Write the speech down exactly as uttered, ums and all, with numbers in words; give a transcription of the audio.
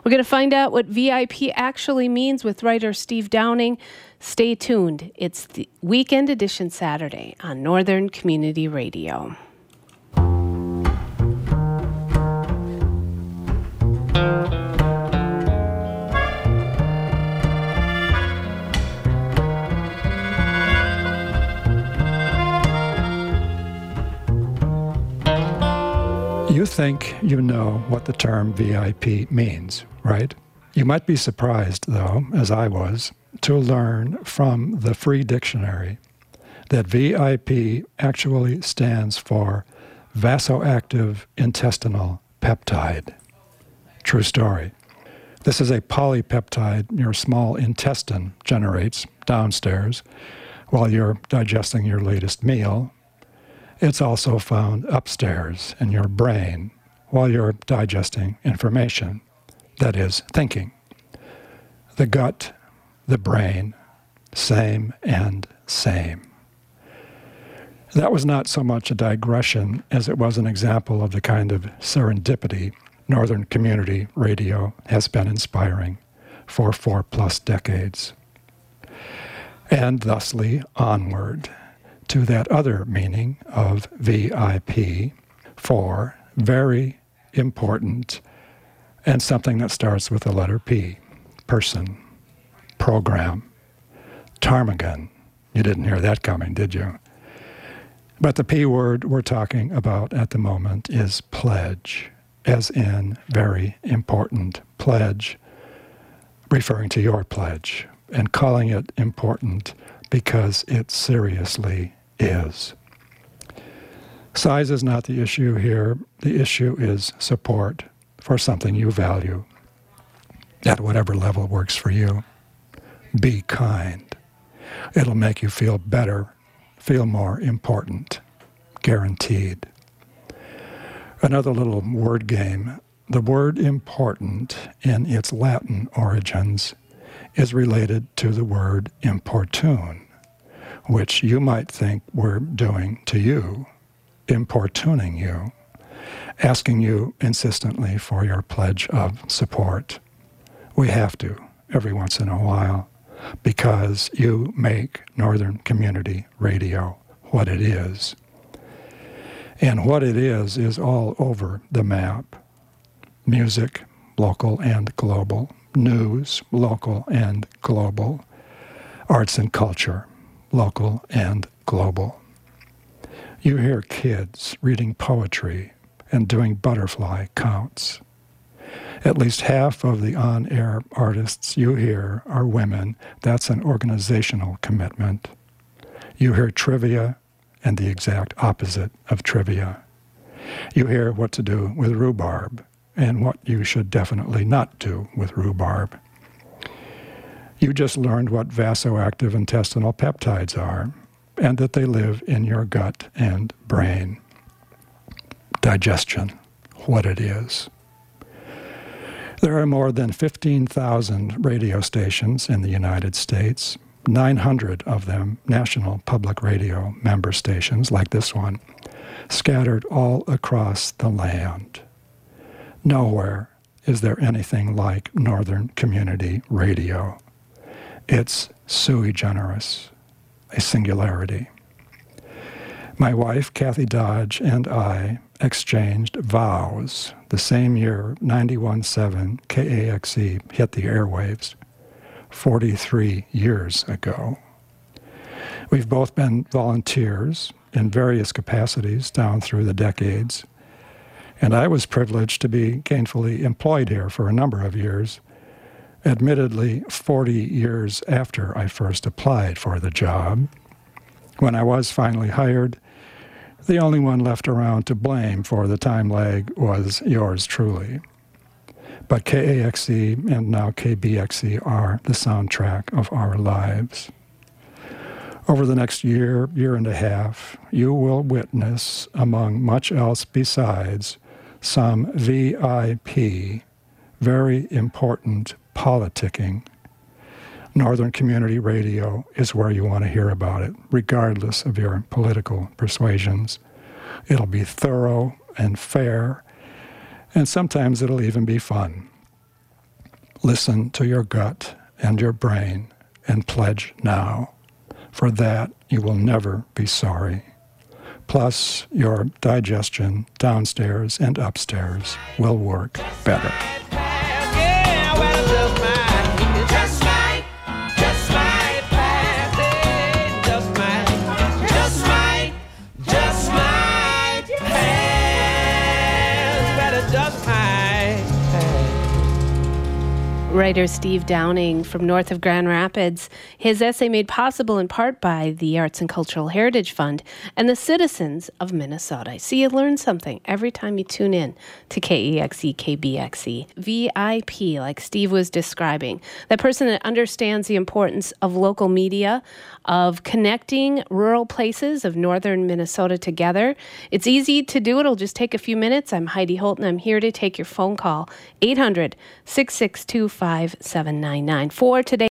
We're going to find out what V I P actually means with writer Steve Downing. Stay tuned. It's the Weekend Edition Saturday on Northern Community Radio. You think you know what the term V I P means, right? You might be surprised, though, as I was, to learn from the Free Dictionary that V I P actually stands for vasoactive intestinal peptide. True story. This is a polypeptide your small intestine generates downstairs while you're digesting your latest meal. It's also found upstairs in your brain while you're digesting information, that is, thinking. The gut, the brain, same and same. That was not so much a digression as it was an example of the kind of serendipity Northern Community Radio has been inspiring for four plus decades. And thusly onward to that other meaning of V I P for very important and something that starts with the letter P, person, program, ptarmigan. You didn't hear that coming, did you? But the P word we're talking about at the moment is pledge, as in very important pledge, referring to your pledge, and calling it important because it seriously is. Size is not the issue here. The issue is support for something you value at whatever level works for you. Be kind. It'll make you feel better, feel more important, guaranteed. Another little word game. The word important in its Latin origins is related to the word importune, which you might think we're doing to you, importuning you, asking you insistently for your pledge of support. We have to, every once in a while, because you make Northern Community Radio what it is. And what it is is all over the map. Music, local and global. News, local and global. Arts and culture, local and global. You hear kids reading poetry and doing butterfly counts. At least half of the on-air artists you hear are women. That's an organizational commitment. You hear trivia and the exact opposite of trivia. You hear what to do with rhubarb and what you should definitely not do with rhubarb. You just learned what vasoactive intestinal peptides are, and that they live in your gut and brain. Digestion, what it is. There are more than fifteen thousand radio stations in the United States, nine hundred of them national public radio member stations like this one, scattered all across the land. Nowhere is there anything like Northern Community Radio. It's sui generis, a singularity. My wife, Kathy Dodge, and I exchanged vows the same year ninety-one point seven K A X E hit the airwaves, forty-three years ago. We've both been volunteers in various capacities down through the decades, and I was privileged to be gainfully employed here for a number of years, admittedly forty years after I first applied for the job. When I was finally hired, the only one left around to blame for the time lag was yours truly. But K A X E and now K B X E are the soundtrack of our lives. Over the next year, year and a half, you will witness, among much else besides, some V I P, very important politicking. Northern Community Radio is where you want to hear about it, regardless of your political persuasions. It'll be thorough and fair, and sometimes it'll even be fun. Listen to your gut and your brain and pledge now. For that, you will never be sorry. Plus, your digestion downstairs and upstairs will work better. Writer Steve Downing from north of Grand Rapids. His essay made possible in part by the Arts and Cultural Heritage Fund and the citizens of Minnesota. I see you learn something every time you tune in to K E X E, K B X E. V I P, like Steve was describing, that person that understands the importance of local media, of connecting rural places of northern Minnesota together. It's easy to do. It'll just take a few minutes. I'm Heidi Holton. I'm here to take your phone call. eight hundred, six six two, five seven nine nine. For today,